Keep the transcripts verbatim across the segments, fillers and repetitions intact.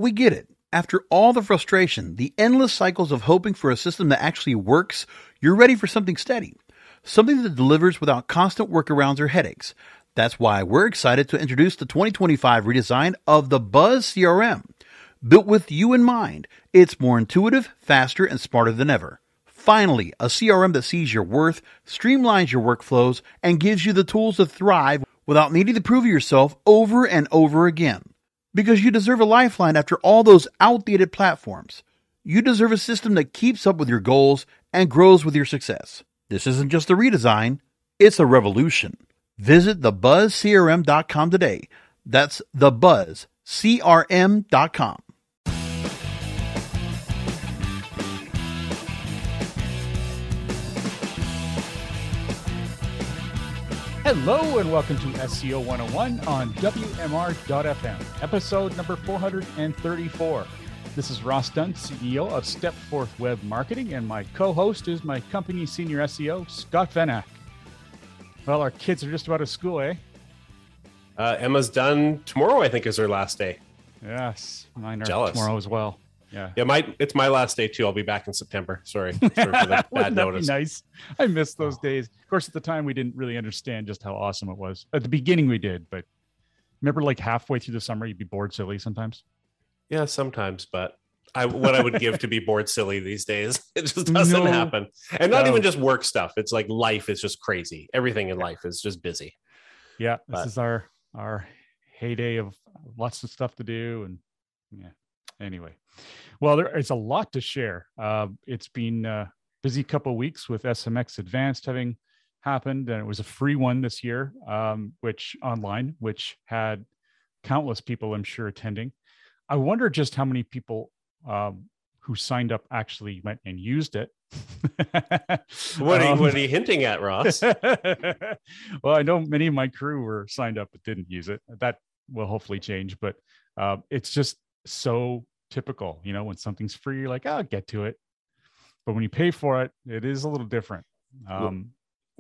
We get it. After all the frustration, the endless cycles of hoping for a system that actually works, you're ready for something steady. Something that delivers without constant workarounds or headaches. That's why we're excited to introduce the twenty twenty-five redesign of the Buzz C R M. Built with you in mind, it's more intuitive, faster, and smarter than ever. Finally, a C R M that sees your worth, streamlines your workflows, and gives you the tools to thrive without needing to prove yourself over and over again. Because you deserve a lifeline after all those outdated platforms. You deserve a system that keeps up with your goals and grows with your success. This isn't just a redesign, it's a revolution. Visit the buzz c r m dot com today. That's the buzz c r m dot com. Hello and welcome to S E O one oh one on W M R dot F M, episode number four hundred thirty-four. This is Ross Dunn, C E O of Stepforth Web Marketing, and my co-host is my company senior S E O, Scott Venac. Well, our kids are just about at school, eh? Uh, Emma's done tomorrow, I think, is her last day. Yes, mine are Jealous. tomorrow as well. Yeah, yeah, my it's my last day too. I'll be back in September. Sorry, Sorry for the bad notice. Nice. I missed those days. Of course, at the time we didn't really understand just how awesome it was. At the beginning, we did, but remember, like halfway through the summer, you'd be bored silly sometimes. Yeah, sometimes, but I what I would give to be bored silly these days, it just doesn't No. happen. And not No. even just work stuff. It's like life is just crazy. Everything in life is just busy. Yeah, this But- is our our heyday of lots of stuff to do, and yeah. Anyway, well, there is a lot to share. Uh, it's been a busy couple of weeks with S M X Advanced having happened, and it was a free one this year, um, which online, which had countless people, I'm sure, attending. I wonder just how many people um, who signed up actually went and used it. What are, you, Um, what are you hinting at, Ross? Well, I know many of my crew were signed up but didn't use it. That will hopefully change, but uh, it's just so typical. You know, when something's free, you're like, oh, I'll get to it. But when you pay for it, it is a little different. Um,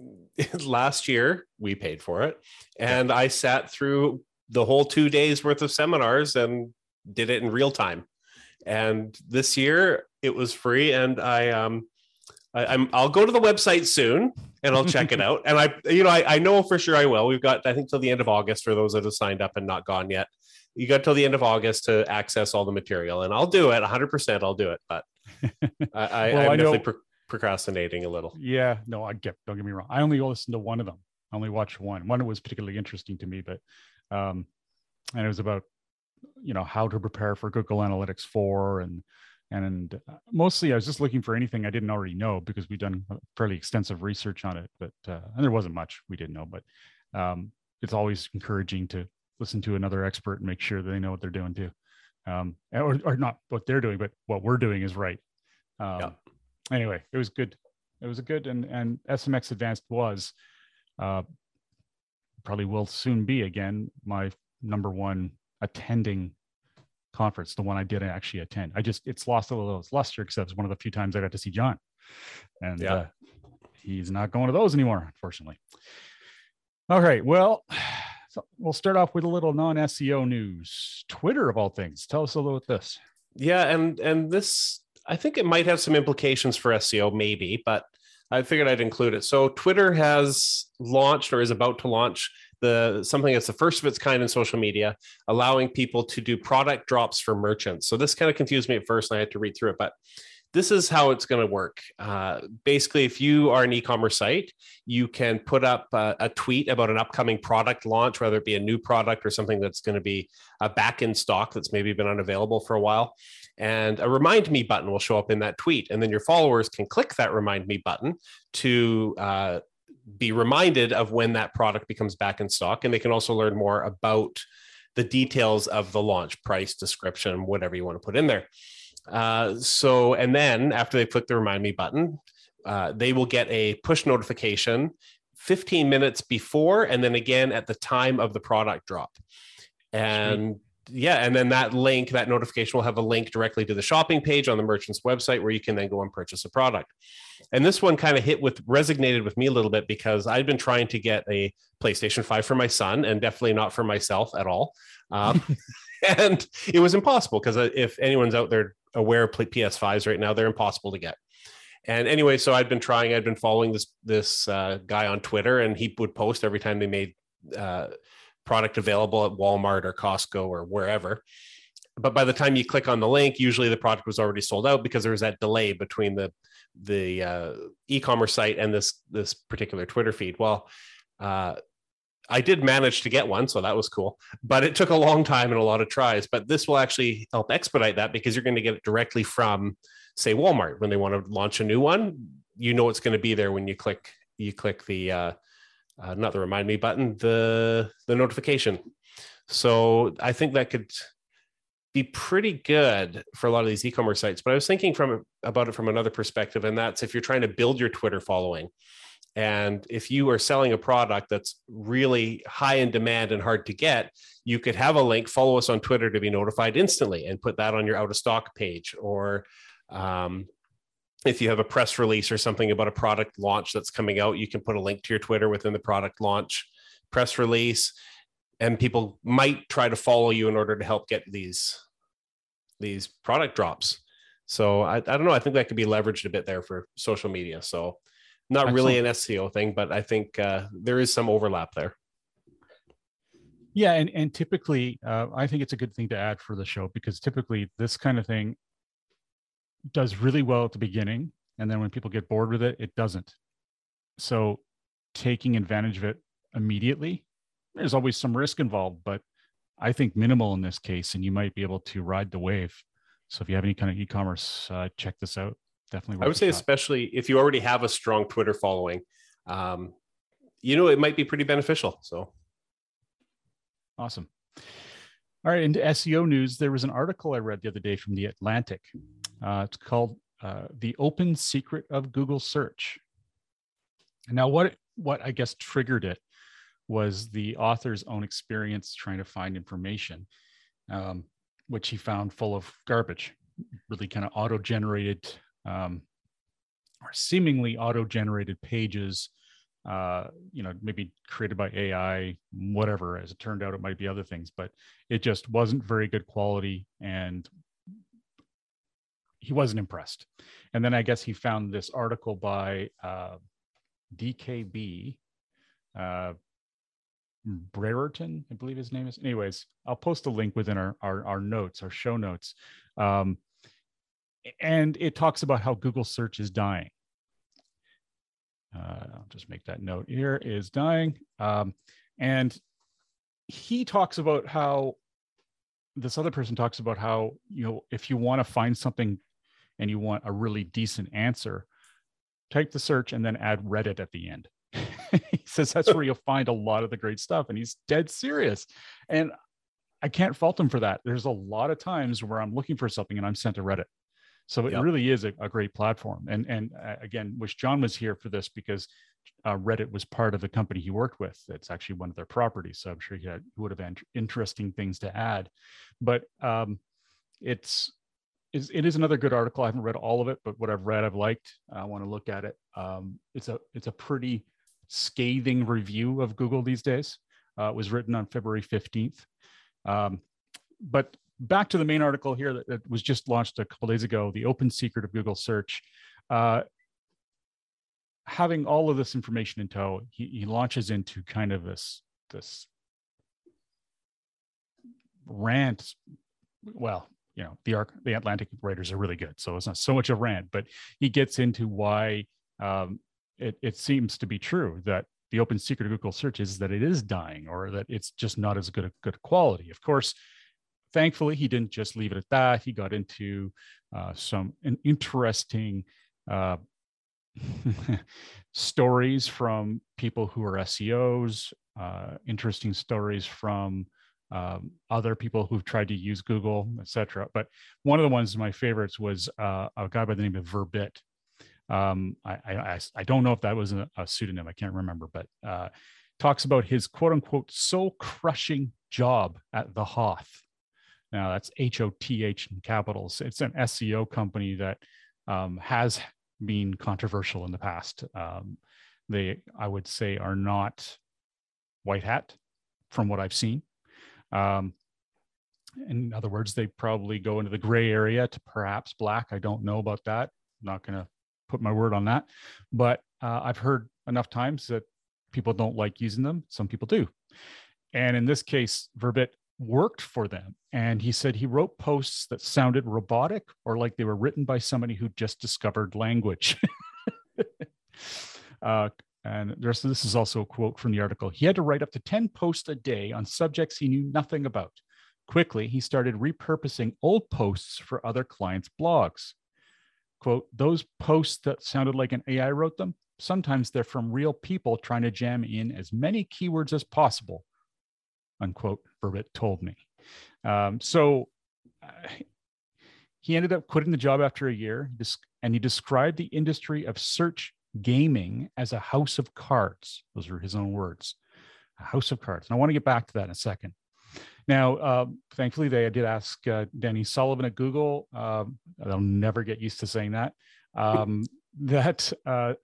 Last year, we paid for it, and I sat through the whole two days worth of seminars and did it in real time. And this year, it was free, and I um. I, I'm, I'll go to the website soon and I'll check it out. And I, you know, I, I know for sure I will. We've got, I think, till the end of August for those that have signed up and not gone yet. You got till the end of August to access all the material, and I'll do it one hundred percent. I'll do it, but I, I, Well, I'm I know- definitely pro- procrastinating a little. yeah, no, I get, don't get me wrong. I only listened to one of them. I only watched one. One was particularly interesting to me, but, um, and it was about, you know, how to prepare for Google Analytics four, and, and mostly I was just looking for anything I didn't already know, because we've done fairly extensive research on it, but, uh, and there wasn't much we didn't know, but, um, it's always encouraging to listen to another expert and make sure that they know what they're doing too. Um, or, or not what they're doing, but what we're doing is right. Um, Yeah. Anyway, it was good. It was a good, and, and S M X Advanced was, uh, probably will soon be again, my number one attending conference, the one I didn't actually attend. I just, it's lost a little of its luster because that was one of the few times I got to see John, and Yeah. uh, he's not going to those anymore, unfortunately. All right, well, so we'll start off with a little non-S E O news. Twitter, of all things. Tell us a little about this. Yeah. And, and this, I think it might have some implications for S E O maybe, but I figured I'd include it. So Twitter has launched, or is about to launch, the something that's the first of its kind in social media, allowing people to do product drops for merchants. So this kind of confused me at first, and I had to read through it, but this is how it's going to work. Uh, basically, if you are an e-commerce site, you can put up a, a tweet about an upcoming product launch, whether it be a new product or something that's going to be uh, back in stock that's maybe been unavailable for a while. And a remind me button will show up in that tweet. And then your followers can click that remind me button to uh, be reminded of when that product becomes back in stock. And they can also learn more about the details of the launch, price, description, whatever you want to put in there. Uh, so, and then after they click the remind me button, uh, they will get a push notification fifteen minutes before, and then again at the time of the product drop. And Sweet. yeah, and then that link, that notification will have a link directly to the shopping page on the merchant's website where you can then go and purchase a product. And this one kind of hit with, resonated with me a little bit because I've been trying to get a PlayStation five for my son, and definitely not for myself at all. Um, and it was impossible because if anyone's out there aware of P S fives right now, they're impossible to get. And anyway, so I'd been trying, I'd been following this this uh, guy on Twitter, and he would post every time they made uh, product available at Walmart or Costco or wherever. But by the time you click on the link, usually the product was already sold out because there was that delay between the the uh, e-commerce site and this this particular Twitter feed. Well, uh, I did manage to get one, so that was cool. But it took a long time and a lot of tries. But this will actually help expedite that because you're going to get it directly from, say, Walmart when they want to launch a new one. You know it's going to be there when you click you click the uh, uh, not the remind me button, the the notification. So I think that could be pretty good for a lot of these e-commerce sites. But I was thinking from about it from another perspective, and that's if you're trying to build your Twitter following, and if you are selling a product that's really high in demand and hard to get, you could have a link, follow us on Twitter to be notified instantly, and put that on your out of stock page. Or um, if you have a press release or something about a product launch that's coming out, you can put a link to your Twitter within the product launch press release. And people might try to follow you in order to help get these, these product drops. So I, I don't know. I think that could be leveraged a bit there for social media. So not Excellent. Really an S E O thing, but I think uh, there is some overlap there. Yeah. And, and typically, uh, I think it's a good thing to add for the show, because typically this kind of thing does really well at the beginning. And then when people get bored with it, it doesn't. So taking advantage of it immediately, there's always some risk involved, but I think minimal in this case, and you might be able to ride the wave. So if you have any kind of e-commerce, uh, check this out. Definitely. I would say, especially if you already have a strong Twitter following, um, you know, it might be pretty beneficial. So awesome. All right. Into S E O news, there was an article I read the other day from The Atlantic. Uh, it's called uh, The Open Secret of Google Search. Now, what, what I guess triggered it was the author's own experience trying to find information, um, which he found full of garbage, really kind of auto-generated um, or seemingly auto-generated pages, uh, you know, maybe created by A I, whatever. As it turned out, it might be other things, but it just wasn't very good quality, and he wasn't impressed. And then I guess he found this article by uh, D K B, uh, Brereton, I believe his name is. Anyways, I'll post a link within our, our, our notes, our show notes. Um, and it talks about how Google search is dying. Uh, I'll just make that note here, is dying. Um, and he talks about how, this other person talks about how, you know, if you want to find something and you want a really decent answer, type the search and then add Reddit at the end. He says that's where you'll find a lot of the great stuff, and he's dead serious. And I can't fault him for that. There's a lot of times where I'm looking for something and I'm sent to Reddit. So it yep. really is a, a great platform. And and uh, again, wish John was here for this, because uh, Reddit was part of the company he worked with. It's actually one of their properties. So I'm sure he, had, he would have had interesting things to add. But um, it's Is, it is another good article. I haven't read all of it, but what I've read, I've liked. I want to look at it. Um, it's a it's a pretty scathing review of Google these days. Uh, it was written on February fifteenth. Um, but back to the main article here that, that was just launched a couple days ago, The Open Secret of Google Search. Uh, having all of this information in tow, he, he launches into kind of this, this rant. Well, you know, the Arc, the Atlantic writers are really good, so it's not so much a rant, but he gets into why um, it, it seems to be true that the open secret of Google search is that it is dying, or that it's just not as good a good quality. Of course, thankfully, he didn't just leave it at that. He got into uh, some an interesting uh, stories from people who are S E Os, uh, interesting stories from Um, other people who've tried to use Google, et cetera. But one of the ones of my favorites was uh, a guy by the name of Verbit. Um, I, I, I don't know if that was a, a pseudonym, I can't remember, but uh, talks about his quote unquote soul-crushing job at the Hoth. Now that's H O T H in capitals. It's an S E O company that um, has been controversial in the past. Um, they, I would say, are not white hat from what I've seen. Um, In other words, they probably go into the gray area to perhaps black. I don't know about that. I'm not going to put my word on that. But uh, I've heard enough times that people don't like using them. Some people do. And in this case, Verbit worked for them. And he said he wrote posts that sounded robotic or like they were written by somebody who just discovered language. uh, and there's, this is also a quote from the article. He had to write up to ten posts a day on subjects he knew nothing about. Quickly, he started repurposing old posts for other clients' blogs. Quote, those posts that sounded like an A I wrote them, sometimes they're from real people trying to jam in as many keywords as possible, unquote, Verbit told me. Um, so uh, he ended up quitting the job after a year, and he described the industry of search gaming as a house of cards. Those are his own words, a house of cards. And I want to get back to that in a second. Now, uh, thankfully, they did ask uh, Danny Sullivan at Google. Um, I'll never get used to saying that. Um, that uh,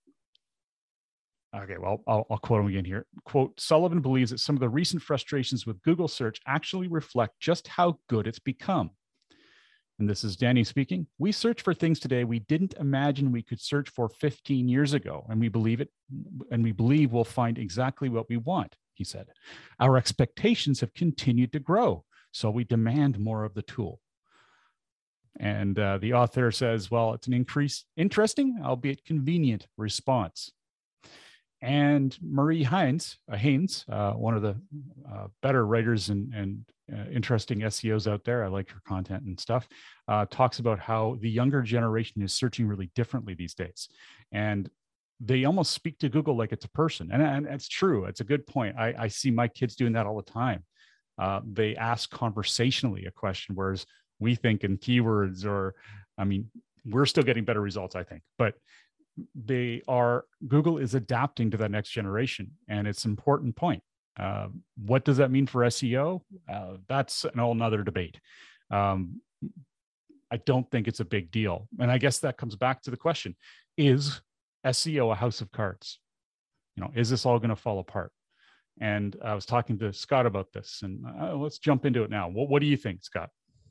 okay, well, I'll, I'll quote him again here. Quote, Sullivan believes that some of the recent frustrations with Google search actually reflect just how good it's become. And this is Danny speaking. We search for things today we didn't imagine we could search for fifteen years ago, and we believe it, and we believe we'll find exactly what we want, he said. Our expectations have continued to grow, so we demand more of the tool. And uh, the author says, well, it's an increase, interesting, albeit convenient response. And Marie Hines, uh, Haynes, uh, one of the uh, better writers and, and uh, interesting S E Os out there, I like her content and stuff, uh, talks about how the younger generation is searching really differently these days. And they almost speak to Google like it's a person. And, and it's true. It's a good point. I, I see my kids doing that all the time. Uh, they ask conversationally a question, whereas we think in keywords, or, I mean, we're still getting better results, I think. But they are, Google is adapting to that next generation. And it's an important point. Uh, what does that mean for S E O? Uh, that's an whole nother debate. Um, I don't think it's a big deal. And I guess that comes back to the question, is S E O a house of cards? You know, is this all going to fall apart? And I was talking to Scott about this, and uh, let's jump into it now. What, what do you think, Scott?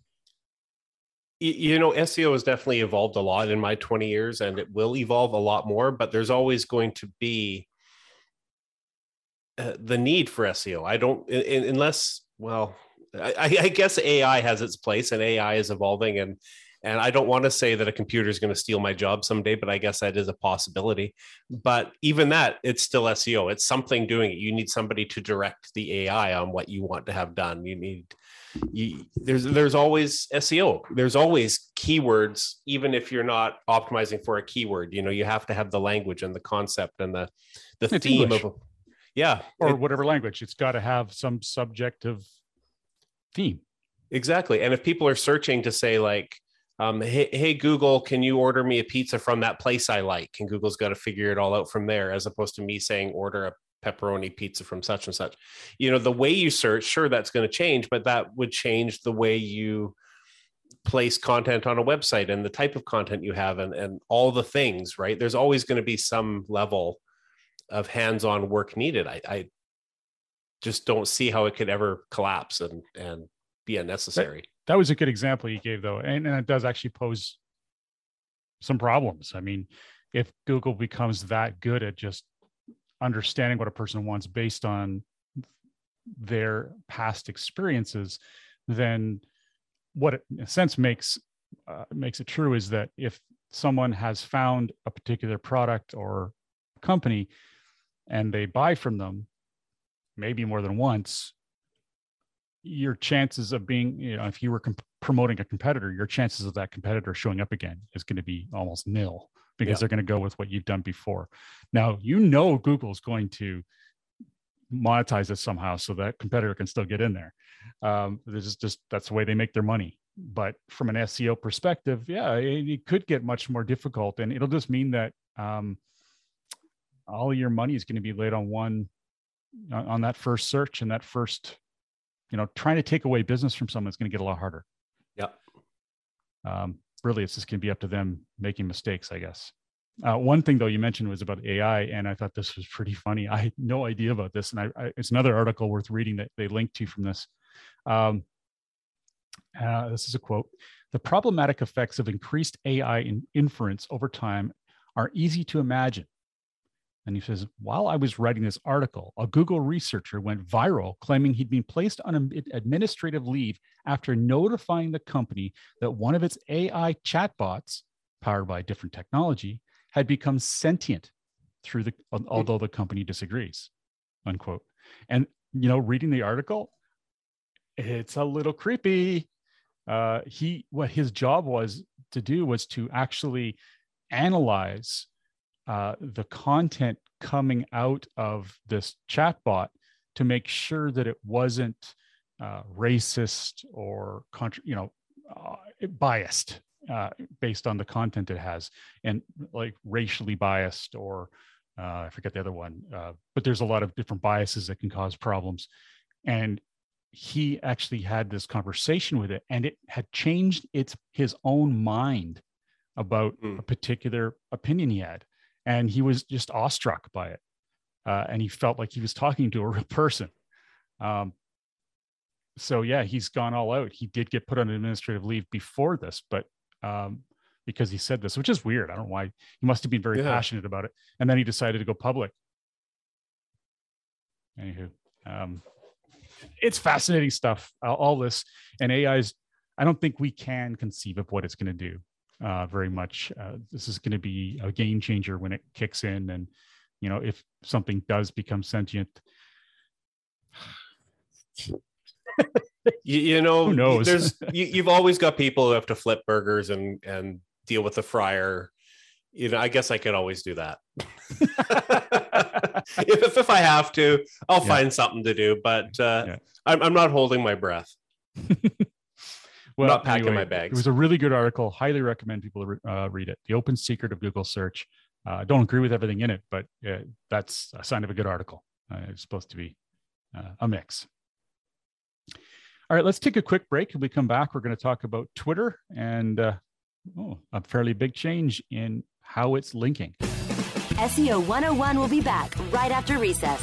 You know, S E O has definitely evolved a lot in my twenty years, and it will evolve a lot more, but there's always going to be uh, the need for S E O. I don't, in, unless, well, I, I guess A I has its place, and A I is evolving, and And I don't want to say that a computer is going to steal my job someday, but I guess that is a possibility. But even that, it's still S E O. It's something doing it. You need somebody to direct the A I on what you want to have done. You need, you, there's there's always S E O. There's always keywords, even if you're not optimizing for a keyword. You know, you have to have the language and the concept and the the it's theme English. of, yeah, or it, whatever language. It's got to have some subjective theme. Exactly. And if people are searching to say like, Um, hey, hey, Google, can you order me a pizza from that place I like? And Google's got to figure it all out from there, as opposed to me saying, order a pepperoni pizza from such and such. You know, the way you search, sure, that's going to change, but that would change the way you place content on a website and the type of content you have, and, and all the things, right? There's always going to be some level of hands-on work needed. I, I just don't see how it could ever collapse and, and be unnecessary. That- That was a good example you gave, though. And, and it does actually pose some problems. I mean, if Google becomes that good at just understanding what a person wants based on their past experiences, then what it, in a sense makes uh, makes it true is that if someone has found a particular product or company and they buy from them, maybe more than once, your chances of being, you know, if you were comp- promoting a competitor, your chances of that competitor showing up again is going to be almost nil, because yeah. they're going to go with what you've done before. Now, you know, Google's going to monetize it somehow so that competitor can still get in there. Um, this is just, that's the way they make their money. But from an S E O perspective, yeah, it, it could get much more difficult, and it'll just mean that um, all your money is going to be laid on one, on, on that first search, and that first, you know, trying to take away business from someone is going to get a lot harder. Yeah. Um, really, it's just going to be up to them making mistakes, I guess. Uh, one thing, though, you mentioned was about A I, and I thought this was pretty funny. I had no idea about this, and I, I, it's another article worth reading that they linked to from this. Um, Uh, this is a quote. The problematic effects of increased A I in inference over time are easy to imagine. And he says, while I was writing this article, a Google researcher went viral claiming he'd been placed on an administrative leave after notifying the company that one of its A I chatbots, powered by different technology, had become sentient through the, although the company disagrees, unquote. And, you know, reading the article, it's a little creepy. Uh, he, what his job was to do was to actually analyze uh, the content coming out of this chatbot to make sure that it wasn't uh, racist or, contra- you know, uh, biased uh, based on the content it has, and like racially biased or uh, I forget the other one. Uh, but there's a lot of different biases that can cause problems. And he actually had this conversation with it, and it had changed its his own mind about mm. a particular opinion he had. And he was just awestruck by it. Uh, and he felt like he was talking to a real person. Um, so yeah, he's gone all out. He did get put on administrative leave before this, but um, because he said this, which is weird. I don't know why. He must have been very yeah. passionate about it. And then he decided to go public. Anywho, um, it's fascinating stuff, uh, all this. And A I's, I don't think we can conceive of what it's going to do uh, very much. Uh, this is going to be a game changer when it kicks in. And, you know, if something does become sentient, you, you know, who knows? There's, you, you've always got people who have to flip burgers and, and deal with the fryer. You know, I guess I could always do that. if, if if I have to, I'll yeah. find something to do. But uh, yeah. I'm I'm not holding my breath. Well, not packing anyway, my bags. It was a really good article. Highly recommend people uh, read it. The Open Secret of Google Search. I uh, don't agree with everything in it, but uh, that's a sign of a good article. Uh, it's supposed to be uh, a mix. All right, let's take a quick break. When we come back, we're going to talk about Twitter and uh, oh, a fairly big change in how it's linking. S E O one oh one will be back right after recess.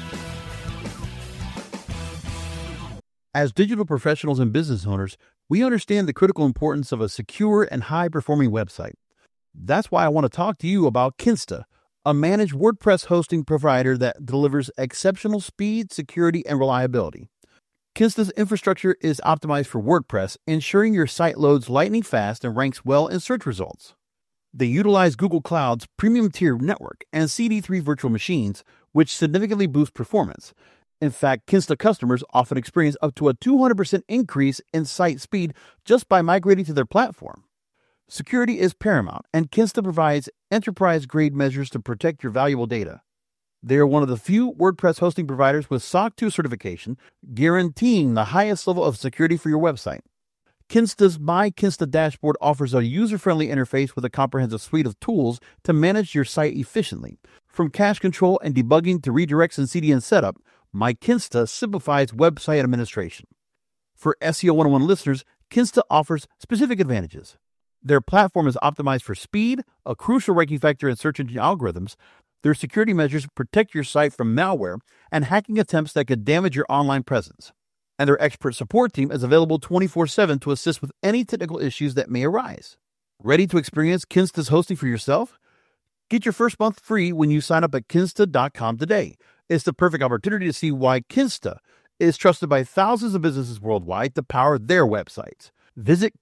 As digital professionals and business owners, we understand the critical importance of a secure and high-performing website. That's why I want to talk to you about Kinsta, a managed WordPress hosting provider that delivers exceptional speed, security, and reliability. Kinsta's infrastructure is optimized for WordPress, ensuring your site loads lightning fast and ranks well in search results. They utilize Google Cloud's premium tier network and C D three virtual machines, which significantly boost performance. In fact, Kinsta customers often experience up to a two hundred percent increase in site speed just by migrating to their platform. Security is paramount, and Kinsta provides enterprise-grade measures to protect your valuable data. They are one of the few WordPress hosting providers with S O C two certification, guaranteeing the highest level of security for your website. Kinsta's My Kinsta dashboard offers a user-friendly interface with a comprehensive suite of tools to manage your site efficiently. From cache control and debugging to redirects and C D N setup, My Kinsta simplifies website administration. For S E O one oh one listeners, Kinsta offers specific advantages. Their platform is optimized for speed, a crucial ranking factor in search engine algorithms. Their security measures protect your site from malware and hacking attempts that could damage your online presence. And their expert support team is available twenty-four seven to assist with any technical issues that may arise. Ready to experience Kinsta's hosting for yourself? Get your first month free when you sign up at kinsta dot com today. It's the perfect opportunity to see why Kinsta is trusted by thousands of businesses worldwide to power their websites. Visit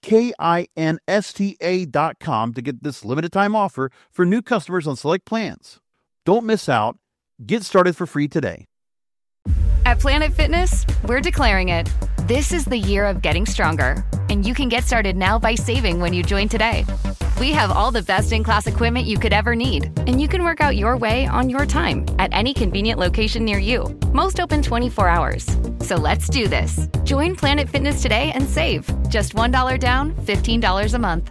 kinsta dot com to get this limited time offer for new customers on select plans. Don't miss out. Get started for free today. At Planet Fitness, we're declaring it. This is the year of getting stronger, and you can get started now by saving when you join today. We have all the best-in-class equipment you could ever need, and you can work out your way on your time at any convenient location near you. Most open twenty-four hours. So let's do this. Join Planet Fitness today and save. Just one dollar down, fifteen dollars a month.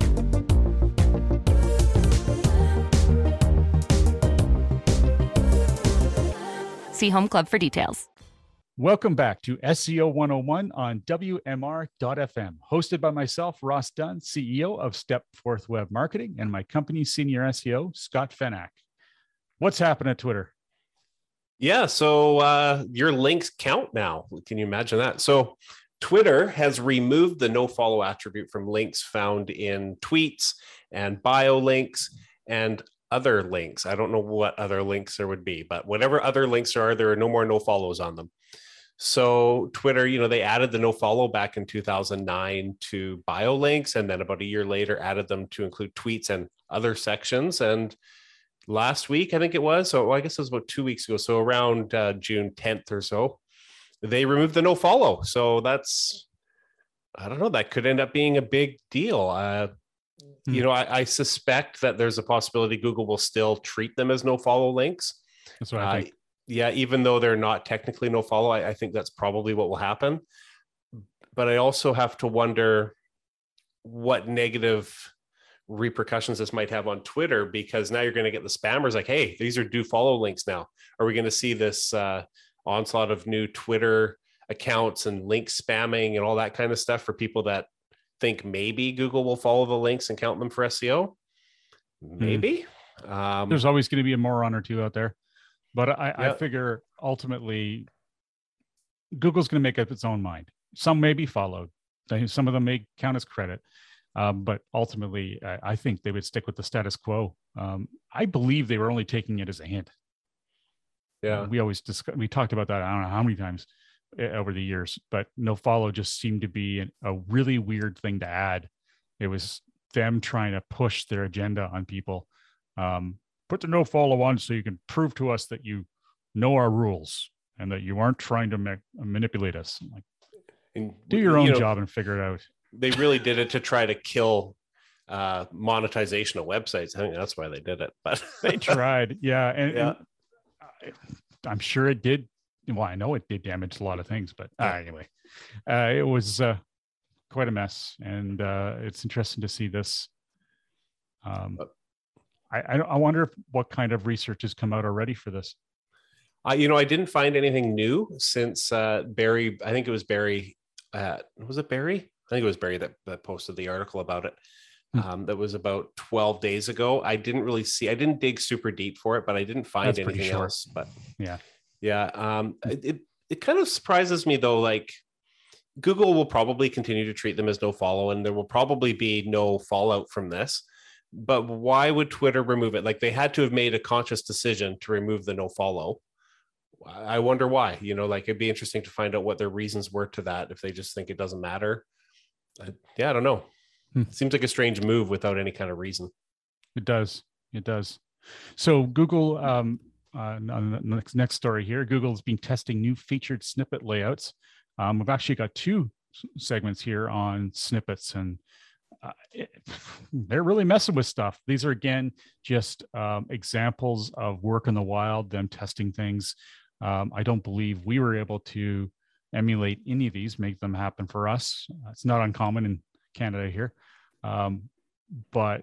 See Home Club for details. Welcome back to S E O one oh one on W M R dot F M, hosted by myself, Ross Dunn, C E O of Stepforth Web Marketing, and my company's senior S E O, Scott Fenak. What's happening at Twitter? Yeah, so uh, your links count now. Can you imagine that? So Twitter has removed the no follow attribute from links found in tweets and bio links and other links. I don't know what other links there would be, but whatever other links there are, there are no more no follows on them. So Twitter, you know, they added the no follow back in two thousand nine to bio links, and then about a year later added them to include tweets and other sections. And last week, I think it was, so I guess it was about two weeks ago, so around uh, June tenth or so, they removed the no follow. So that's, I don't know, that could end up being a big deal. Uh, hmm. You know, I, I suspect that there's a possibility Google will still treat them as no follow links. That's what I think. Uh, yeah, even though they're not technically no follow, I, I think that's probably what will happen. But I also have to wonder what negative repercussions this might have on Twitter, because now you're going to get the spammers like, hey, these are do follow links now. Are we going to see this uh, onslaught of new Twitter accounts and link spamming and all that kind of stuff for people that think maybe Google will follow the links and count them for S E O? Maybe. Hmm. Um, There's always going to be a moron or two out there. But I, yeah. I figure ultimately Google's going to make up its own mind. Some may be followed. Some of them may count as credit. Um, but ultimately, I, I think they would stick with the status quo. Um, I believe they were only taking it as a hint. Yeah, uh, we always discuss, we talked about that. I don't know how many times uh, over the years, but no follow just seemed to be an, a really weird thing to add. It was them trying to push their agenda on people. Um, put the no follow on so you can prove to us that you know our rules and that you aren't trying to ma- manipulate us. Like, and, do your own you know, job and figure it out. They really did it to try to kill uh, monetization of websites. I think that's why they did it. But they tried, yeah, and, yeah. and I'm sure it did. Well, I know it did damage a lot of things, but uh, anyway, uh, it was uh, quite a mess, and uh, it's interesting to see this. Um, I, I I wonder if, what kind of research has come out already for this. Uh, you know, I didn't find anything new since uh, Barry. I think it was Barry. Uh, was it Barry? I think it was Barry that, that posted the article about it. Um, that was about twelve days ago. I didn't really see, I didn't dig super deep for it, but I didn't find That's anything else. But yeah, yeah. Um, it, it kind of surprises me though. Like Google will probably continue to treat them as no follow, and there will probably be no fallout from this. But why would Twitter remove it? Like they had to have made a conscious decision to remove the no follow. I wonder why. You know, like it'd be interesting to find out what their reasons were to that. If they just think it doesn't matter. Uh, yeah, I don't know. Hmm. It seems like a strange move without any kind of reason. It does. It does. So Google, um, uh, on the next, next story here, Google's been testing new featured snippet layouts. Um, we've actually got two segments here on snippets, and uh, it, they're really messing with stuff. These are, again, just um, examples of work in the wild, them testing things. Um, I don't believe we were able to emulate any of these, make them happen for us. Uh, it's not uncommon in Canada here. Um, but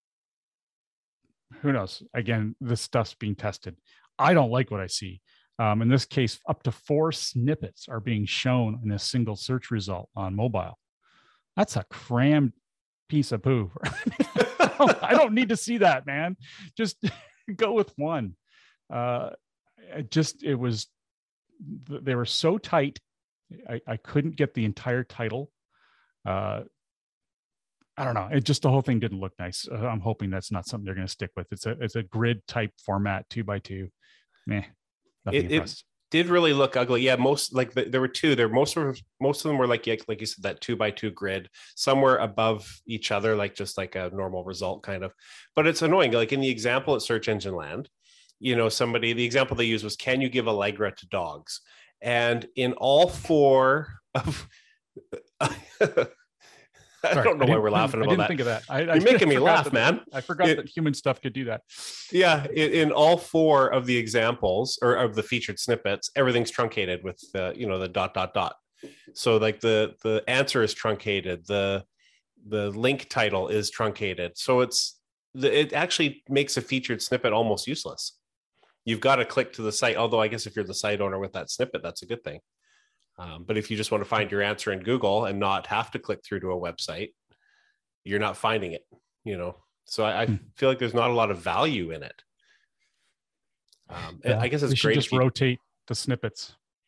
who knows? Again, this stuff's being tested. I don't like what I see. Um, in this case, up to four snippets are being shown in a single search result on mobile. That's a crammed piece of poo. I, don't, I don't need to see that, man. Just go with one. Uh, it just, it was, they were so tight. I, I couldn't get the entire title. Uh, I don't know. It just, the whole thing didn't look nice. Uh, I'm hoping that's not something they're going to stick with. It's a, it's a grid type format, two by two. Meh. It, it did really look ugly. Yeah. Most like the, there were two there. Most of most of them were like, like you said, that two by two grid, somewhere above each other, like just like a normal result kind of, but it's annoying. Like in the example at Search Engine Land, you know, somebody, the example they used was, can you give Allegra to dogs? And in all four of, I Sorry, don't know I why we're laughing about I didn't that. think of that. I, You're I making me laugh, that, man. I forgot it, that human stuff could do that. Yeah, in, in all four of the examples or of the featured snippets, everything's truncated with the, you know, the dot dot dot. So like the the answer is truncated, the the link title is truncated. So it's the, it actually makes a featured snippet almost useless. You've got to click to the site. Although I guess if you're the site owner with that snippet, that's a good thing. Um, but if you just want to find your answer in Google and not have to click through to a website, you're not finding it, you know? So I, I hmm. feel like there's not a lot of value in it. Um, Yeah, I guess it's they should great. Just if you, rotate the snippets.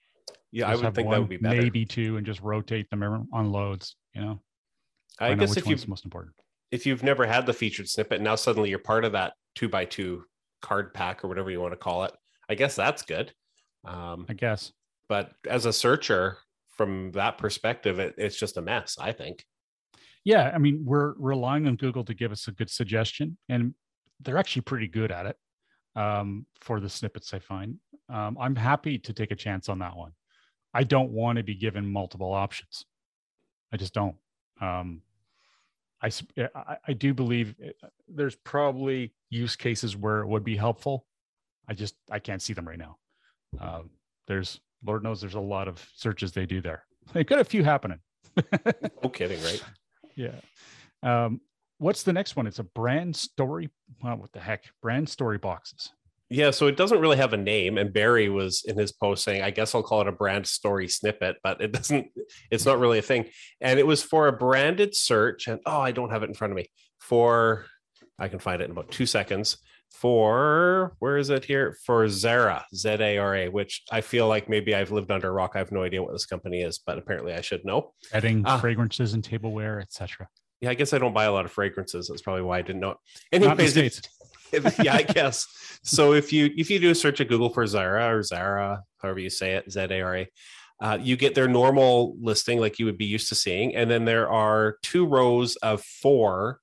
Yeah, Just I would have think one, that would be better. maybe two, and just rotate them on loads. You know, I Find out guess which if one's you've most important. if you've never had the featured snippet, now suddenly you're part of that two by two card pack or whatever you want to call it. I guess that's good. Um, I guess. but as a searcher, from that perspective, it, it's just a mess, I think. Yeah, I mean, we're relying on Google to give us a good suggestion, and they're actually pretty good at it um, for the snippets, I find. Um, I'm happy to take a chance on that one. I don't want to be given multiple options. I just don't. Um, I, s- I- I do believe it- there's probably use cases where it would be helpful. I just, I can't see them right now. Um, there's, Lord knows there's a lot of searches they do there. They've got a few happening. No kidding, right? Yeah. Um, what's the next one? It's a brand story. Well, what the heck? Brand story boxes. Yeah, so it doesn't really have a name. And Barry was in his post saying, I guess I'll call it a brand story snippet, but it doesn't, it's not really a thing. And it was for a branded search. And oh, I don't have it in front of me. For, I can find it in about two seconds. For, where is it here? For Zara, Z A R A, which I feel like maybe I've lived under a rock. I have no idea what this company is, but apparently I should know. Adding Ah. fragrances and tableware, et cetera. Yeah, I guess I don't buy a lot of fragrances. That's probably why I didn't know it. Not in the Anyways, if- States. if- yeah, I guess. So if you if you do a search at Google for Zara or Zara, however you say it, Z A R A, uh, you get their normal listing like you would be used to seeing, and then there are two rows of four,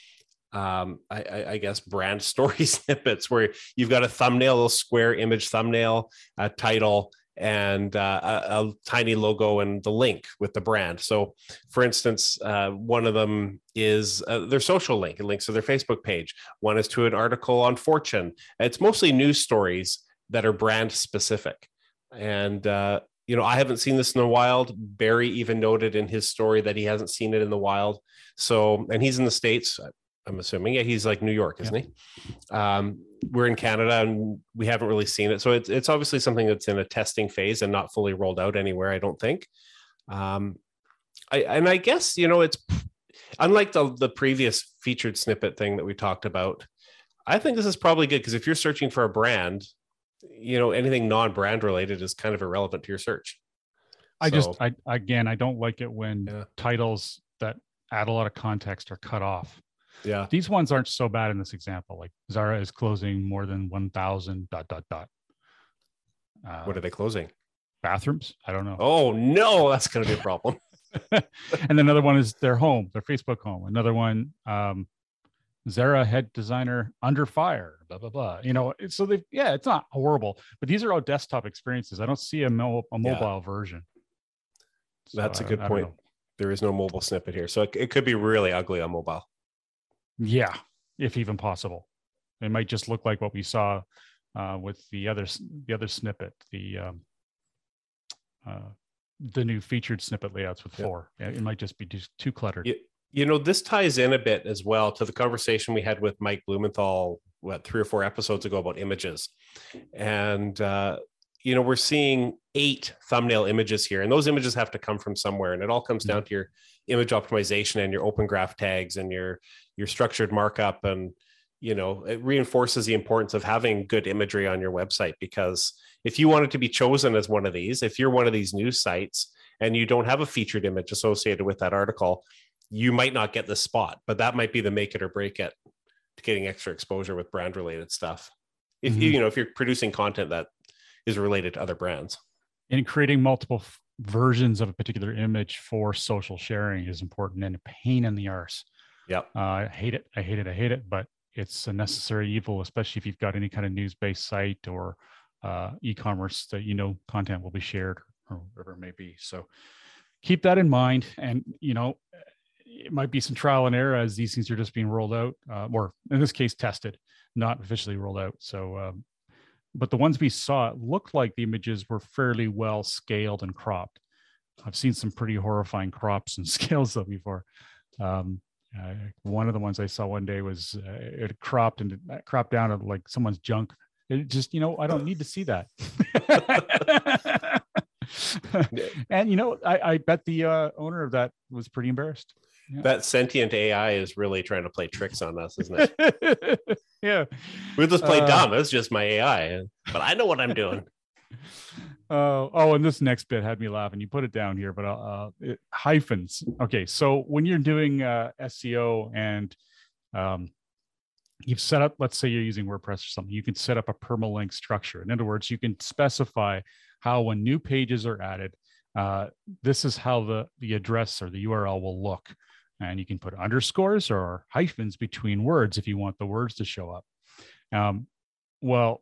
um, I, I, I guess, brand story snippets where you've got a thumbnail, a little square image thumbnail, a title, and uh, a, a tiny logo and the link with the brand. So, for instance, uh, one of them is uh, their social link. It links to their Facebook page. One is to an article on Fortune. It's mostly news stories that are brand specific. And, uh, you know, I haven't seen this in the wild. Barry even noted in his story that he hasn't seen it in the wild. So, and he's in the States, I'm assuming. Yeah, he's like New York, isn't Yeah. he? Um, we're in Canada and we haven't really seen it. So it's, it's obviously something that's in a testing phase and not fully rolled out anywhere, I don't think. Um, I, and I guess, you know, it's unlike the, the previous featured snippet thing that we talked about. I think this is probably good because if you're searching for a brand, you know, anything non-brand related is kind of irrelevant to your search. I So- just, I again, I don't like it when Yeah. titles that add a lot of context are cut off. Yeah. These ones aren't so bad in this example. Like Zara is closing more than one thousand dot, dot, dot. Uh, What are they closing? bathrooms? I don't know. Oh, no, that's going to be a problem. And then another one is their home, their Facebook home. Another one, um, Zara head designer under fire, blah, blah, blah. You know, it's- so they, yeah, it's not horrible, but these are all desktop experiences. I don't see a, mo- a Yeah. mobile version. So That's a I- good I don't point. know. There is no mobile snippet here. So it, it could be really ugly on mobile. Yeah, if even possible. It might just look like what we saw uh, with the other s- the other snippet, the um, uh, the new featured snippet layouts with Yeah. four. Yeah, it might just be just too cluttered. You, you know, this ties in a bit as well to the conversation we had with Mike Blumenthal, what, three or four episodes ago about images. And, uh, you know, we're seeing eight thumbnail images here, and those images have to come from somewhere. And it all comes down to your image optimization and your open graph tags and your, your structured markup. And, you know, it reinforces the importance of having good imagery on your website, because if you want it to be chosen as one of these, if you're one of these news sites and you don't have a featured image associated with that article, you might not get the spot, but that might be the make it or break it to getting extra exposure with brand related stuff. If Mhm. you, you know, if you're producing content that is related to other brands. And creating multiple f- versions of a particular image for social sharing is important and a pain in the arse. Yep. Uh, I hate it. I hate it. I hate it. But it's a necessary evil, especially if you've got any kind of news-based site or uh, e-commerce that you know content will be shared or whatever it may be. So keep that in mind. And you know, it might be some trial and error as these things are just being rolled out, uh, or in this case, tested, not officially rolled out. So, um, but the ones we saw it looked like the images were fairly well scaled and cropped. I've seen some pretty horrifying crops and scales though before. Um, uh, one of the ones I saw one day was uh, it cropped and it cropped down to like someone's junk. It just, you know, I don't need to see that. And you know, I, I bet the uh, owner of that was pretty embarrassed. Yeah. That sentient A I is really trying to play tricks on us, isn't it? Yeah. We'll just play Uh, dumb. It's just my A I, but I know what I'm doing. Uh, oh, and this next bit had me laughing. You put it down here, but uh, it, hyphens. Okay, so when you're doing uh, S E O and um, you've set up, let's say you're using WordPress or something, you can set up a permalink structure. In other words, you can specify how when new pages are added, uh, this is how the, the address or the U R L will look. And you can put underscores or hyphens between words if you want the words to show up. Um, well,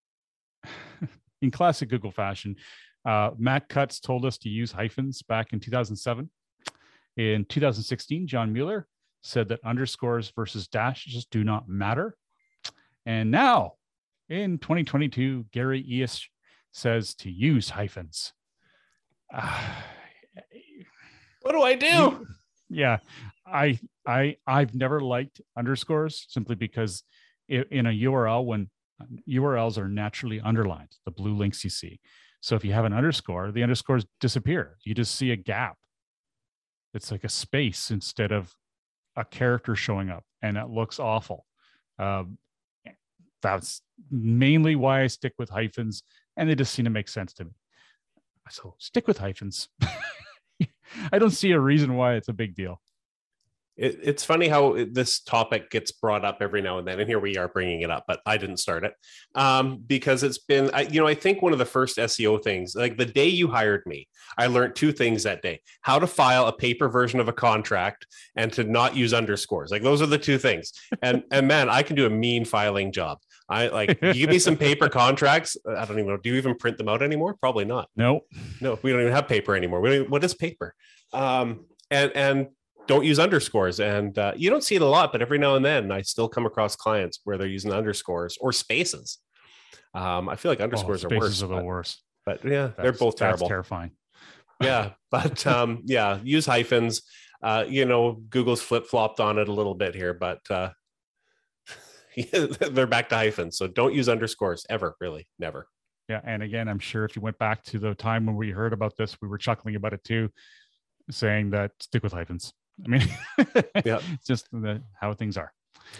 in classic Google fashion, uh, Matt Cutts told us to use hyphens back in two thousand seven. In two thousand sixteen, John Mueller said that underscores versus dashes do not matter. And now, in twenty twenty-two, Gary Eash says to use hyphens. Uh, what do I do? Yeah, I I I've never liked underscores simply because in a U R L, when U R Ls are naturally underlined, the blue links you see. So if you have an underscore, the underscores disappear. You just see a gap. It's like a space instead of a character showing up, and it looks awful. Um, that's mainly why I stick with hyphens, and they just seem to make sense to me. So stick with hyphens. I don't see a reason why it's a big deal. It, it's funny how this topic gets brought up every now and then, and here we are bringing it up, but I didn't start it um, because it's been, I, you know, I think one of the first S E O things, like the day you hired me, I learned two things that day: how to file a paper version of a contract and to not use underscores. Like those are the two things. And and man, I can do a mean filing job. I like, you give me some paper contracts. I don't even know. Do you even print them out anymore? Probably not. No, no, we don't even have paper anymore. We don't, what is paper? Um, and, and, don't use underscores. And uh, you don't see it a lot, but every now and then I still come across clients where they're using underscores or spaces. Um, I feel like underscores oh, are worse. Spaces are the but, worst. But yeah, that's, they're both terrible. That's terrifying. Yeah. But um, yeah, use hyphens. Uh, you know, Google's flip-flopped on it a little bit here, but uh, they're back to hyphens. So don't use underscores ever, really, never. Yeah. And again, I'm sure if you went back to the time when we heard about this, we were chuckling about it too, saying that stick with hyphens. I mean, yeah, it's just the, how things are.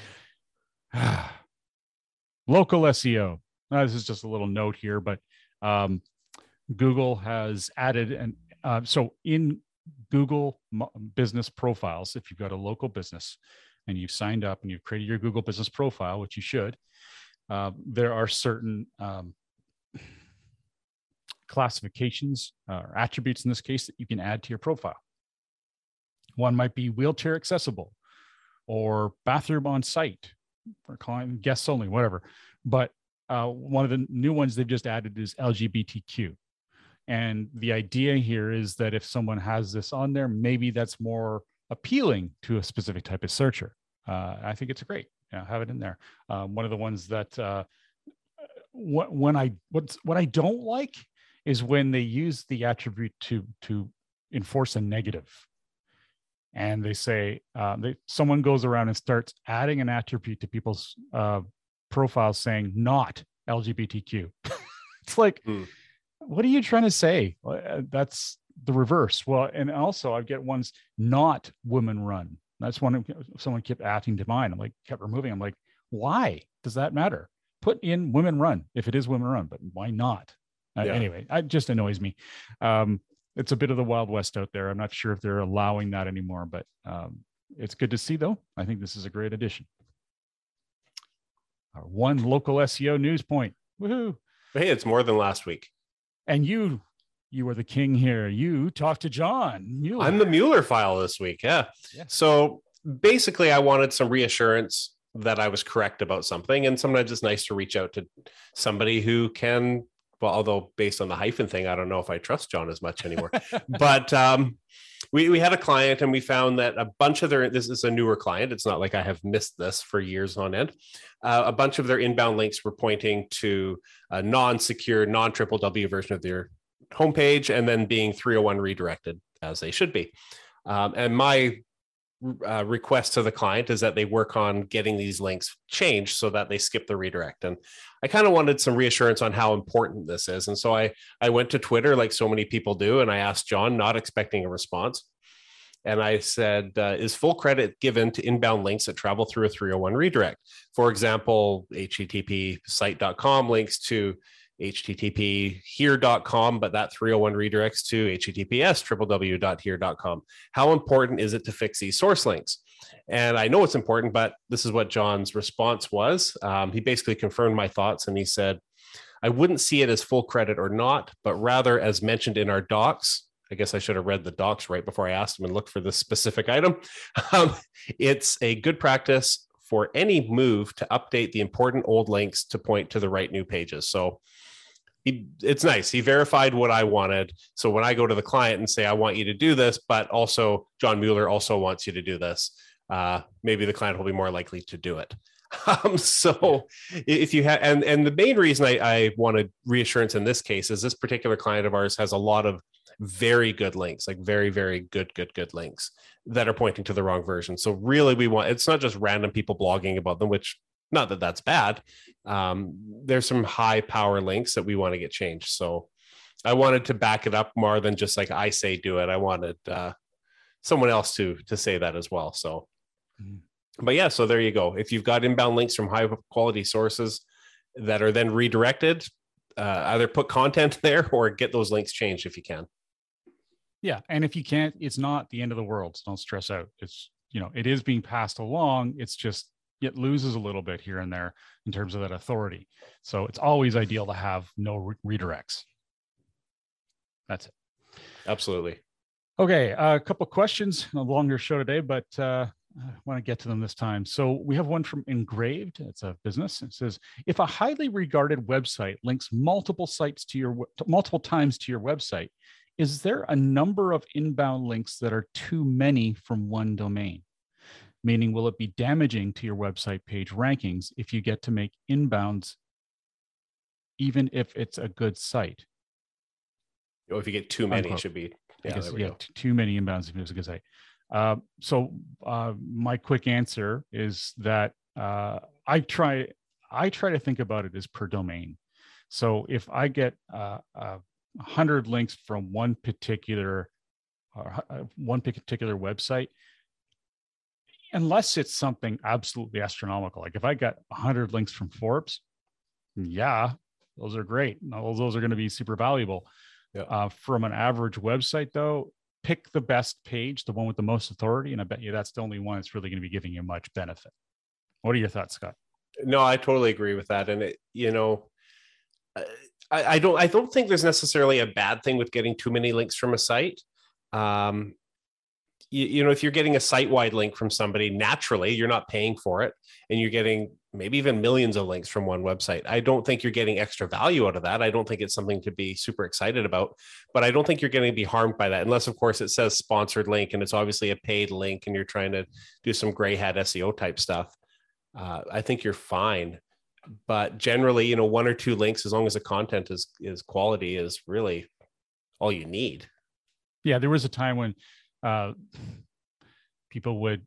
Local S E O. Now, this is just a little note here, but um, Google has added, and uh, so in Google business profiles, if you've got a local business and you've signed up and you've created your Google business profile, which you should, uh, there are certain um, classifications uh, or attributes in this case that you can add to your profile. One might be wheelchair accessible or bathroom on site for client guests only, whatever. But uh, one of the new ones they've just added is L G B T Q. And the idea here is that if someone has this on there, maybe that's more appealing to a specific type of searcher. Uh, I think it's great. Yeah, have it in there. Um, one of the ones that uh, wh- when I what's, what I don't like is when they use the attribute to to enforce a negative. And they say, uh, they, someone goes around and starts adding an attribute to people's uh, profiles saying not L G B T Q. It's like, mm. what are you trying to say? That's the reverse. Well, and also I get ones not women run. That's one someone kept adding to mine. I'm like, kept removing. I'm like, why does that matter? Put in women run if it is women run, but why not? Uh, yeah. Anyway, it just annoys me. Um, It's a bit of the Wild West out there. I'm not sure if they're allowing that anymore, but um, it's good to see, though. I think this is a great addition. Our one local S E O news point. Woohoo! Hey, it's more than last week. And you, you are the king here. You talked to John Mueller. I'm the Mueller file this week. Yeah. yeah. So basically, I wanted some reassurance that I was correct about something. And sometimes it's nice to reach out to somebody who can. Well, although based on the hyphen thing, I don't know if I trust John as much anymore. But um, we, we had a client and we found that a bunch of their, this is a newer client. It's not like I have missed this for years on end. Uh, a bunch of their inbound links were pointing to a non-secure, non-triple W version of their homepage and then being three oh one redirected as they should be. Um, and my Uh, request to the client is that they work on getting these links changed so that they skip the redirect. And I kind of wanted some reassurance on how important this is. And so I, I went to Twitter like so many people do. And I asked John, not expecting a response. And I said, uh, is full credit given to inbound links that travel through a three oh one redirect? For example, H T T P site dot com links to H T T P here dot com, but that three oh one redirects to H T T P S w w w dot here dot com. How important is it to fix these source links? And I know it's important, but this is what John's response was. Um, he basically confirmed my thoughts, and he said, I wouldn't see it as full credit or not, but rather as mentioned in our docs. I guess I should have read the docs right before I asked him and looked for this specific item. Um, it's a good practice for any move to update the important old links to point to the right new pages. So he, it's nice. He verified what I wanted. So when I go to the client and say, I want you to do this, but also John Mueller also wants you to do this, uh, maybe the client will be more likely to do it. Um, so if you have, and, and the main reason I, I wanted reassurance in this case is this particular client of ours has a lot of very good links, like very, very good, good, good links that are pointing to the wrong version. So really we want, it's not just random people blogging about them, which not that that's bad. Um, there's some high power links that we want to get changed. So I wanted to back it up more than just like, I say, do it. I wanted uh, someone else to, to say that as well. So, mm-hmm. But yeah, so there you go. If you've got inbound links from high quality sources that are then redirected, uh, either put content there or get those links changed if you can. Yeah. And if you can't, it's not the end of the world. So don't stress out. It's, you know, it is being passed along. It's just, it loses a little bit here and there in terms of that authority. So it's always ideal to have no re- redirects. That's it. Absolutely. Okay. Uh, a couple of questions, a longer show today, but uh, I want to get to them this time. So we have one from Engraved. It's a business. It says, if a highly regarded website links multiple sites to your, multiple times to your website, is there a number of inbound links that are too many from one domain? Meaning, will it be damaging to your website page rankings if you get to make inbounds, even if it's a good site? Or if you get too many, Unquote. It should be. Yeah, Yeah, guess, there we yeah go. t- too many inbounds if it's a good site. Uh, so uh, my quick answer is that uh, I try I try to think about it as per domain. So if I get uh, uh, one hundred links from one particular uh, one particular website, unless it's something absolutely astronomical, like if I got one hundred links from Forbes, yeah, those are great. Those, those are going to be super valuable. Yeah. Uh, from an average website, though, pick the best page, the one with the most authority, and I bet you that's the only one that's really going to be giving you much benefit. What are your thoughts, Scott? No, I totally agree with that. And it, you know, I, I don't, I don't think there's necessarily a bad thing with getting too many links from a site. Um, you, you know, if you're getting a site-wide link from somebody, naturally, you're not paying for it, and you're getting maybe even millions of links from one website. I don't think you're getting extra value out of that. I don't think it's something to be super excited about, but I don't think you're going to be harmed by that, unless, of course, it says sponsored link and it's obviously a paid link and you're trying to do some gray hat S E O type stuff. Uh, I think you're fine. But generally, you know, one or two links, as long as the content is is quality, is really all you need. Yeah, there was a time when uh, people would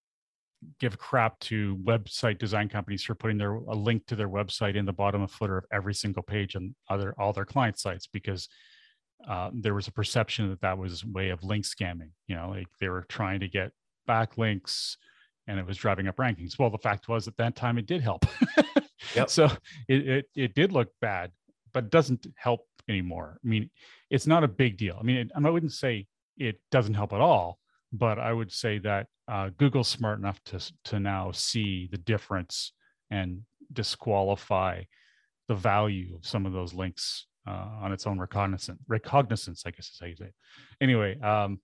give crap to website design companies for putting their a link to their website in the bottom of footer of every single page on other all their client sites, because uh, there was a perception that that was a way of link scamming. You know, like they were trying to get backlinks and it was driving up rankings. Well, the fact was at that time it did help. Yep. So it, it it did look bad, but it doesn't help anymore. I mean, it's not a big deal. I mean, it, I wouldn't say it doesn't help at all, but I would say that uh, Google's smart enough to to now see the difference and disqualify the value of some of those links uh, on its own recognizance. Recognizance, I guess is how you say it. Anyway, um,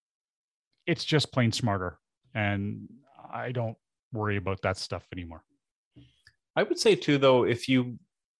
it's just plain smarter, and I don't worry about that stuff anymore. I would say too, though, if you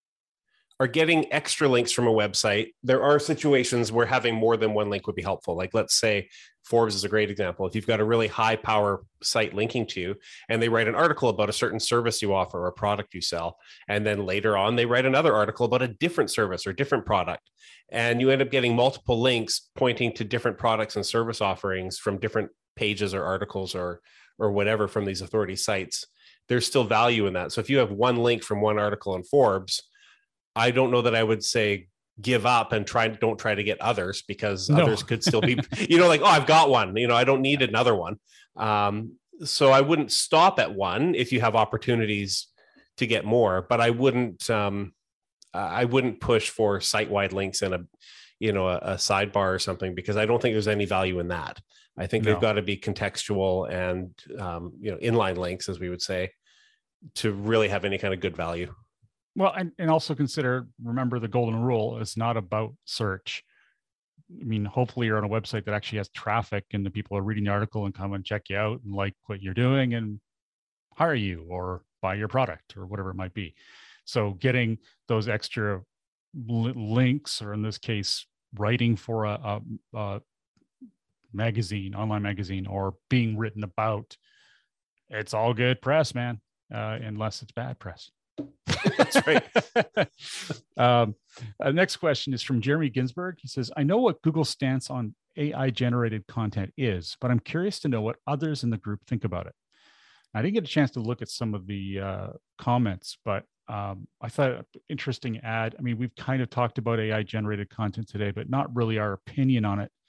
are getting extra links from a website, there are situations where having more than one link would be helpful. Like, let's say Forbes is a great example. If you've got a really high power site linking to you and they write an article about a certain service you offer or a product you sell, and then later on they write another article about a different service or different product, and you end up getting multiple links pointing to different products and service offerings from different pages or articles or or whatever from these authority sites, there's still value in that. So if you have one link from one article in Forbes, I don't know that I would say give up and try, don't try to get others, because No. others could still be, you know, like, oh, I've got one, you know, I don't need another one. Um, so I wouldn't stop at one if you have opportunities to get more, but I wouldn't, um, I wouldn't push for site-wide links in a, you know, a, a sidebar or something, because I don't think there's any value in that. I think No. they've got to be contextual and, um, you know, inline links, as we would say, to really have any kind of good value. Well, and, and also consider, remember the golden rule is not about search. I mean, hopefully you're on a website that actually has traffic and the people are reading the article and come and check you out and like what you're doing and hire you or buy your product or whatever it might be. So getting those extra li- links, or in this case, writing for a, a, a magazine, online magazine, or being written about, it's all good press, man, uh, unless it's bad press. That's right. um, uh, next question is from Jeremy Ginsburg. He says, I know what Google's stance on A I generated content is, but I'm curious to know what others in the group think about it. I didn't get a chance to look at some of the uh, comments, but um, I thought interesting ad. I mean, we've kind of talked about A I generated content today, but not really our opinion on it.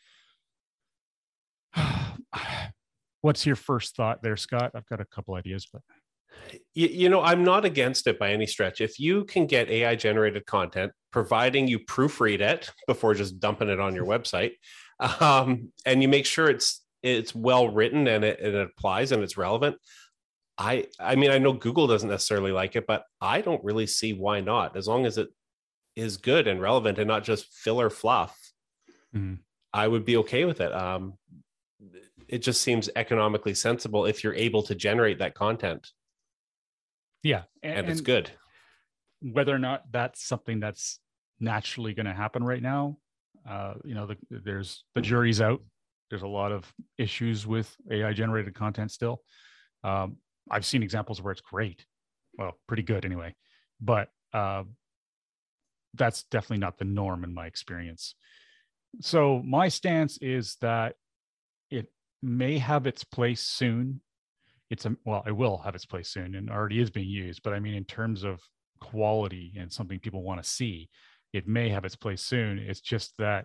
What's your first thought there, Scott? I've got a couple ideas, but You, you know, I'm not against it by any stretch. If you can get A I generated content, providing you proofread it before just dumping it on your website, um, and you make sure it's it's well written and it, and it applies and it's relevant. I I mean, I know Google doesn't necessarily like it, but I don't really see why not. As long as it is good and relevant and not just filler fluff, mm-hmm. I would be okay with it. Um, it just seems economically sensible if you're able to generate that content. Yeah. And, And, it's and good. whether or not that's something that's naturally going to happen right now, uh, you know, the, there's the jury's out. There's a lot of issues with A I generated content still. Um, I've seen examples where it's great. Well, pretty good anyway, but uh, that's definitely not the norm in my experience. So my stance is that it may have its place soon. It's a, well, it will have its place soon and already is being used. But I mean, in terms of quality and something people want to see, it may have its place soon. It's just that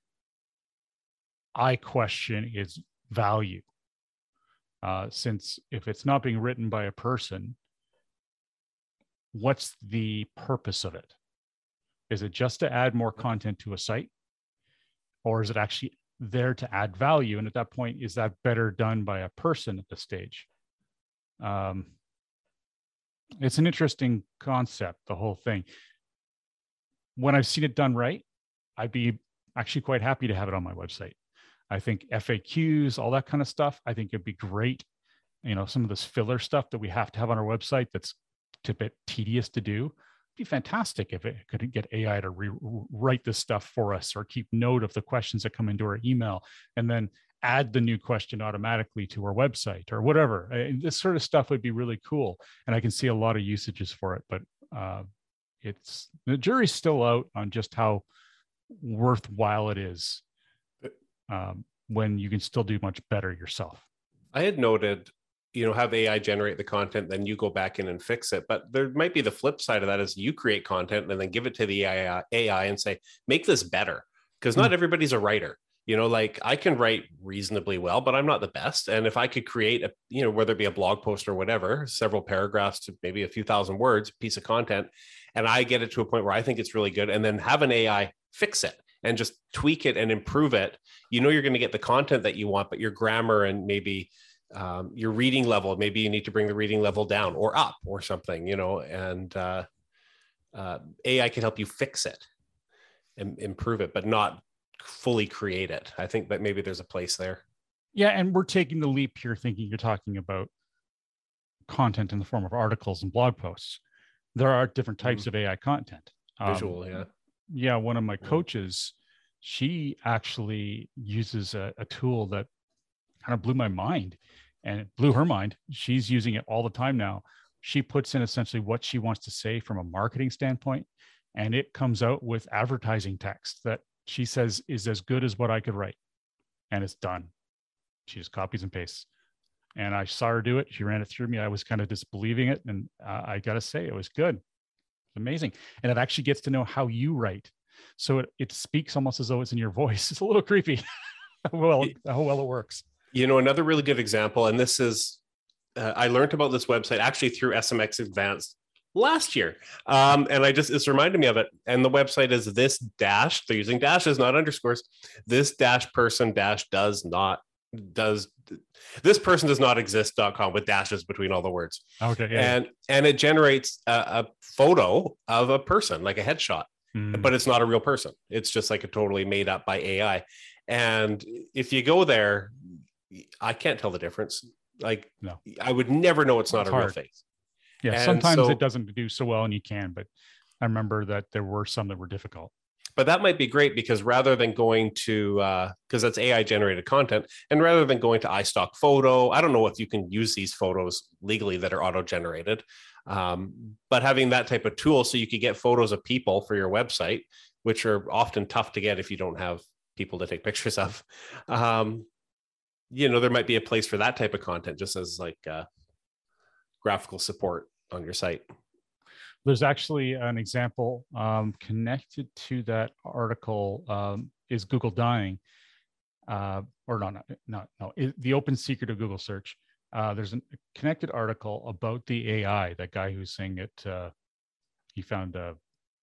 I question its value. Uh, since if it's not being written by a person, what's the purpose of it? Is it just to add more content to a site? Or is it actually there to add value? And at that point, is that better done by a person at this stage? Um, it's an interesting concept, the whole thing. When I've seen it done right, I'd be actually quite happy to have it on my website. I think F A Qs, all that kind of stuff, I think it'd be great. You know, some of this filler stuff that we have to have on our website that's a bit tedious to do. It'd be fantastic if it could get A I to rewrite this stuff for us or keep note of the questions that come into our email and then add the new question automatically to our website or whatever. And this sort of stuff would be really cool. And I can see a lot of usages for it, but uh, it's the jury's still out on just how worthwhile it is um, when you can still do much better yourself. I had noted, you know, have A I generate the content, then you go back in and fix it. But there might be the flip side of that is you create content and then give it to the A I and say, make this better. Because not mm-hmm. everybody's a writer. You know, like I can write reasonably well, but I'm not the best. And if I could create a, you know, whether it be a blog post or whatever, several paragraphs to maybe a few thousand words, piece of content, and I get it to a point where I think it's really good, and then have an A I fix it and just tweak it and improve it, you know, you're going to get the content that you want, but your grammar and maybe um, your reading level, maybe you need to bring the reading level down or up or something, you know, and uh, uh, A I can help you fix it and improve it, but not fully create it. I think that maybe there's a place there. Yeah. And we're taking the leap here thinking you're talking about content in the form of articles and blog posts. There are different types mm. of A I content. Visual, um, yeah. Yeah. One of my coaches, she actually uses a, a tool that kind of blew my mind and it blew her mind. She's using it all the time now. She puts in essentially what she wants to say from a marketing standpoint, and it comes out with advertising text that she says is as good as what I could write, and it's done. She just copies and pastes. And I saw her do it. She ran it through me. I was kind of disbelieving it. And uh, I got to say, it was good. It's amazing. And it actually gets to know how you write. So it, it speaks almost as though it's in your voice. It's a little creepy. well, how well it works. You know, another really good example, and this is, uh, I learned about this website actually through S M X Advanced last year. Um, and I just, it's reminded me of it. And the website is this dash, they're using dashes, not underscores. This dash person dash does not, does, this person does not exist dot com with dashes between all the words. Okay. Yeah. And, and it generates a, a photo of a person, like a headshot, mm. but it's not a real person. It's just like a totally made up by A I. And if you go there, I can't tell the difference. Like, no, I would never know it's not it's a hard. real face. Yeah, and sometimes so, it doesn't do so well and you can, but I remember that there were some that were difficult. But that might be great because rather than going to, because uh, that's A I generated content, and rather than going to iStock Photo, I don't know if you can use these photos legally that are auto-generated, um, but having that type of tool so you could get photos of people for your website, which are often tough to get if you don't have people to take pictures of. Um, you know, there might be a place for that type of content just as like uh, graphical support on your site. There's actually an example um, connected to that article. Um, is Google dying? Uh, or no, not, not, no, it, the open secret of Google search. Uh, there's a connected article about the A I, that guy who's saying it, uh, he found uh,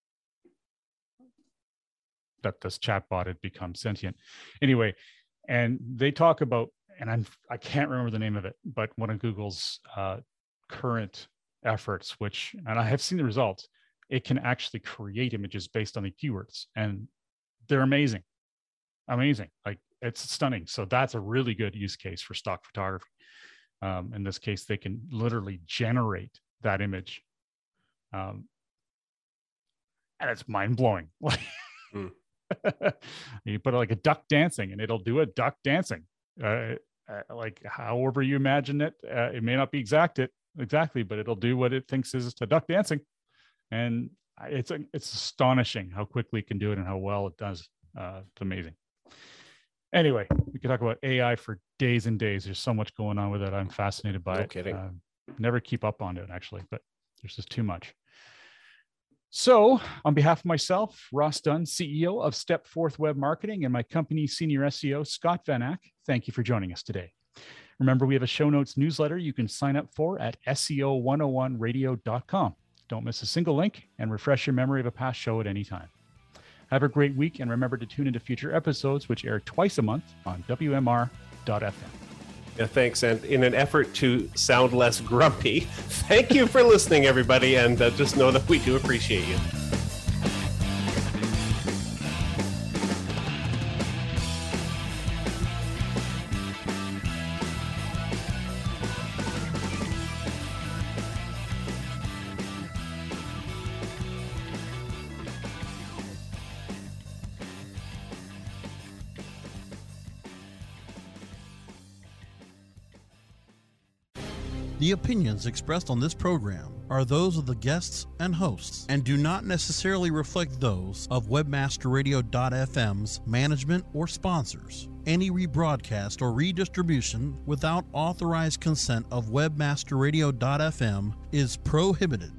that this chatbot had become sentient. Anyway, and they talk about, and I'm, I can't remember the name of it, but one of Google's uh, current efforts, which, and I have seen the results, it can actually create images based on the keywords, and they're amazing, amazing. Like, it's stunning. So that's a really good use case for stock photography. Um, in this case, they can literally generate that image. Um, and it's mind blowing. mm. You put like a duck dancing and it'll do a duck dancing. Uh, uh, like however you imagine it, uh, it may not be exact it exactly, but it'll do what it thinks is a duck dancing. And it's it's astonishing how quickly it can do it and how well it does. Uh, it's amazing. Anyway, we could talk about A I for days and days. There's so much going on with it. I'm fascinated by no it. Kidding. Uh, never keep up on it actually, but there's just too much. So on behalf of myself, Ross Dunn, C E O of Step Forth Web Marketing, and my company's senior S E O, Scott Van Ack, thank you for joining us today. Remember, we have a show notes newsletter you can sign up for at S E O one oh one radio dot com. Don't miss a single link and refresh your memory of a past show at any time. Have a great week, and remember to tune into future episodes, which air twice a month on W M R dot F M. Yeah, thanks. And in an effort to sound less grumpy, thank you for listening, everybody. And uh, just know that we do appreciate you. The opinions expressed on this program are those of the guests and hosts and do not necessarily reflect those of Webmaster Radio dot F M's management or sponsors. Any rebroadcast or redistribution without authorized consent of Webmaster Radio dot F M is prohibited.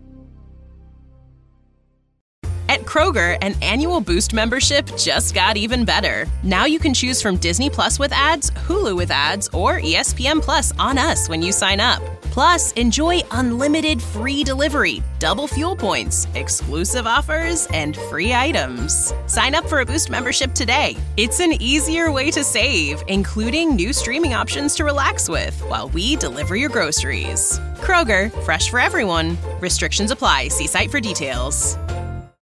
At Kroger, an annual Boost membership just got even better. Now you can choose from Disney Plus with ads, Hulu with ads, or E S P N Plus on us when you sign up. Plus, enjoy unlimited free delivery, double fuel points, exclusive offers, and free items. Sign up for a Boost membership today. It's an easier way to save, including new streaming options to relax with while we deliver your groceries. Kroger, fresh for everyone. Restrictions apply. See site for details.